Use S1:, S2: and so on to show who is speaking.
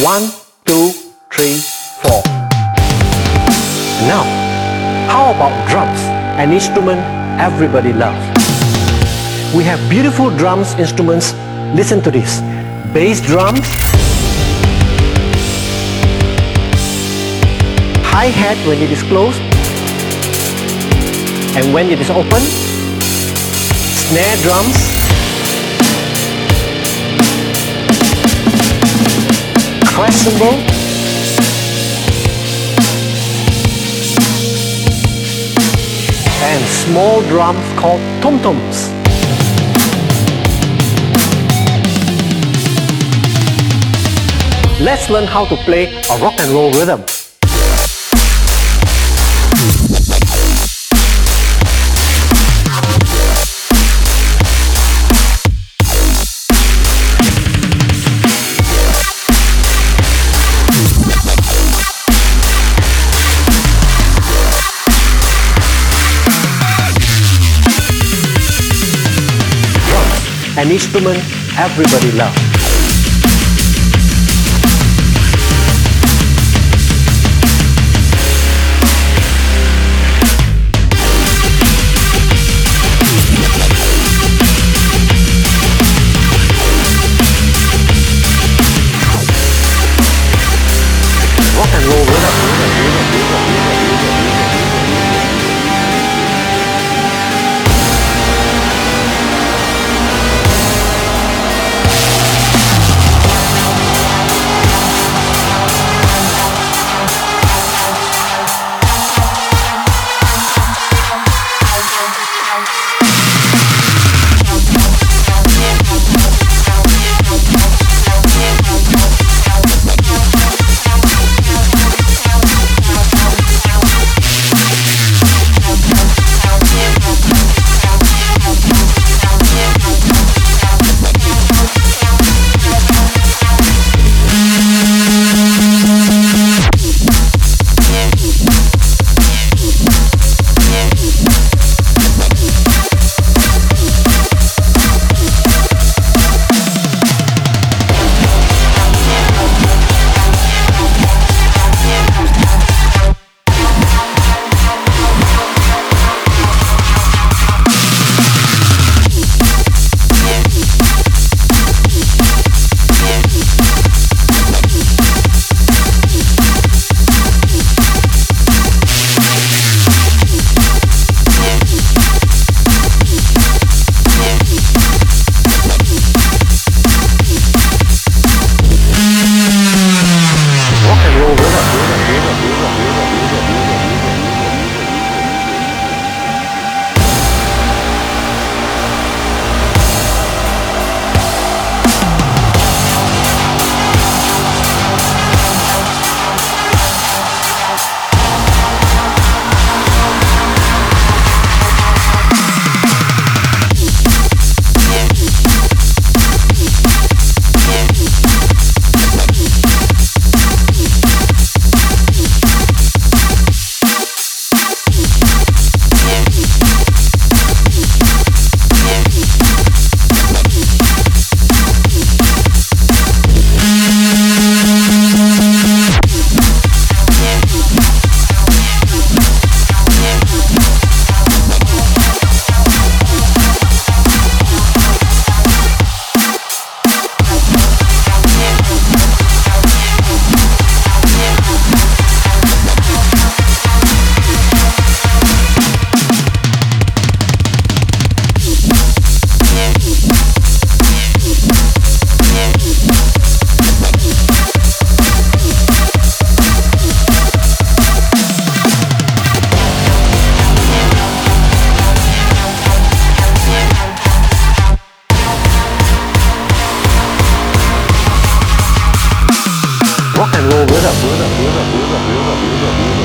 S1: 1, 2, 3, 4. Now, how about drums, an instrument everybody loves? We have beautiful drums instruments. Listen to this. Bass drums, hi-hat when it is closed and when it is open, snare drums, crash cymbal, and small drums called tom-toms. Let's learn how to play a rock and roll rhythm. Drums, an instrument everybody loves. Rock and roll rhythm. Rock and roll rhythm.